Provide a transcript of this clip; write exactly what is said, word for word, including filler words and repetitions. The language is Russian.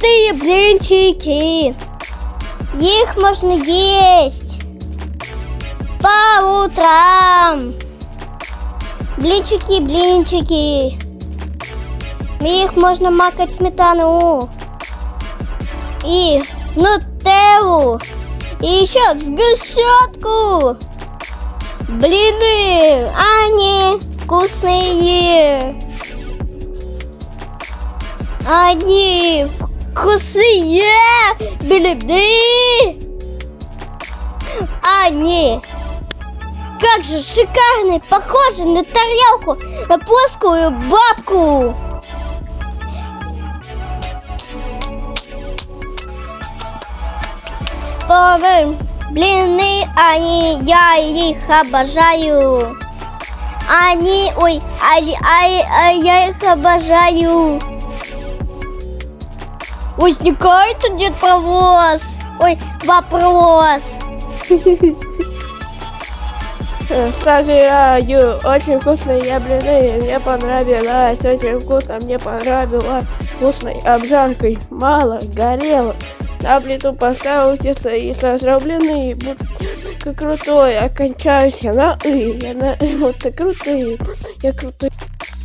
вкусные блинчики. Их можно есть по утрам. Блинчики, блинчики. Их можно макать в сметану и в нутеллу, и еще в сгущенку. Блины, они вкусные. Они вкусные. Блины. Они как же шикарные, похожи на тарелку, на плоскую бабку. Блины, они, я их обожаю. Они, ой, они, ай, ай, я их обожаю. Возникает Дед Мороз. Ой, вопрос. Сожалею, очень вкусные блины, мне понравилось, очень вкусно, мне понравилось, вкусной обжаркой, мало горело, на плиту поставил тесто и сожрал блины, будто крутой, окончаюсь я на и, я на и, вот так крутой, я крутой.